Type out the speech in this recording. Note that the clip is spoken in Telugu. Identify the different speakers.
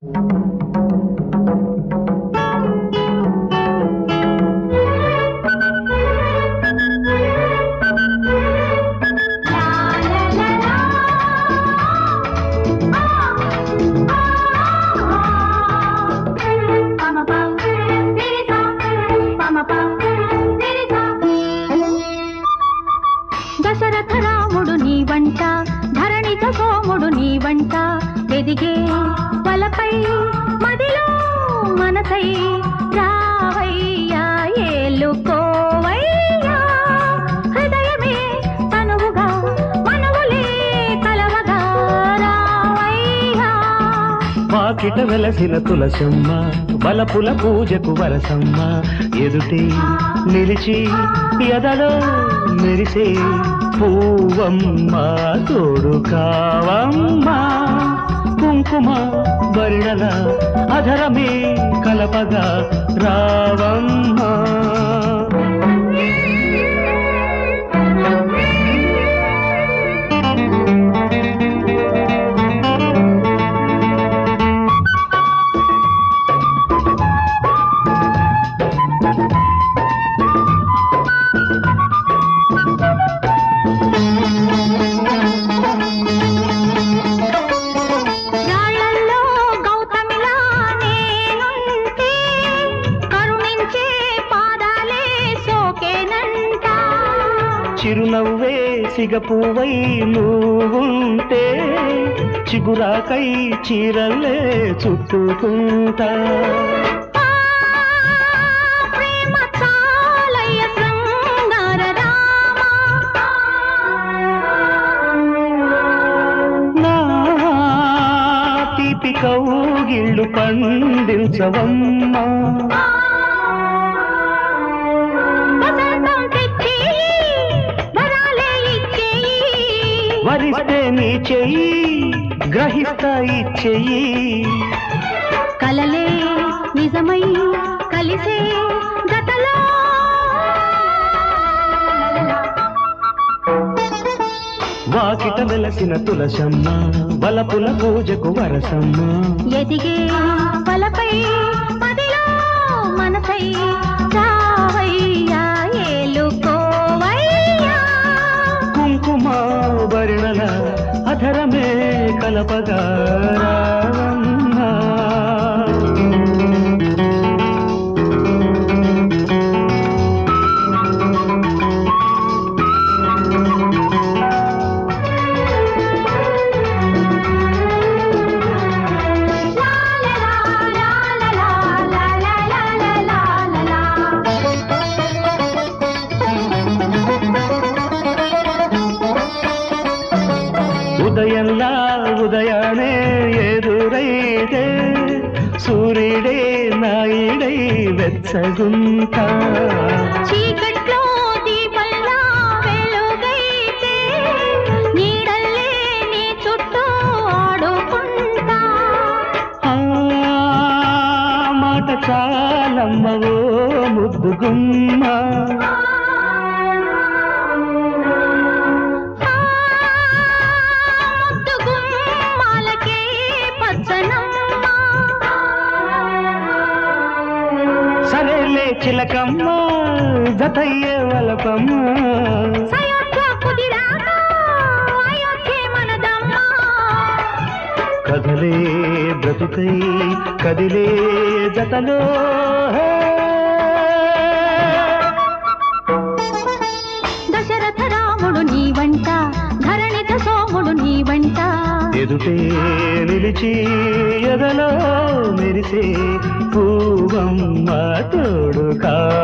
Speaker 1: దశరథ రాముడు నీ వంట, ధరణిత సోముడు నీ వంట, ఎదిగే వలపై మదిలో మనసై రావయ్యా ఏలుకోవయ్యా, హృదయమే తనువుగా మనవులే కలవగా రావయ్యా.
Speaker 2: వాకిట వెలసిన తులసమ్మ, బలపుల పూజకు వరసమ్మ, ఎదుటే నిలిచి ఎదలో మెరిసే పూవమ్మ, తోడు కావమ్మ, కుంకుమ వర్ణల అధరమే కలపగా రావమ్మ. చిరునవ్వే సిగపువై నువ్వుంటే, చిగురాకై చీరల్లే చుట్టుకుంటా. నా తీపి కౌగిళ్ళు పండించవమ్మా, వరిస్తే నీ చెయ్యి గ్రహిస్తా ఇచ్చెయ్యి,
Speaker 1: కలలే నిజమై కలిసే గతలో.
Speaker 2: వాకిట వెలసిన తులసమ్మ, బలపుల పూజకు వరసమ్మ,
Speaker 1: ఎదిగే వలపై మదిలో మనసై రావయ్యా ఏలుకోవయ్యా,
Speaker 2: కుంకుమ వర్ణల అధరమే కలపగా రావమ్మ. ఉదయంలా ఉదయానే ఎదురైతే, సూర్యుడే నాయుడై వెచ్చగుంటా.
Speaker 1: చీకట్లో దీపంలా వెలుగైతే, నీడల్లే నీ చుట్టూ ఆడుకుంటా.
Speaker 2: ఆ మాట చాలమ్మవో ముద్దుగుమ్మ, సరేలే చిలకమ్మ జతయ్యే వలపమ్మ, కదలే బ్రతుకై కదిలే జతలో.
Speaker 1: దశరథ రాముడు నీ వంట, ధరణిత సోముడు నీ వంట,
Speaker 2: ఎదుటే నిలిచి ఎదలో మెరిసే పూవమ్మ, తోడు కా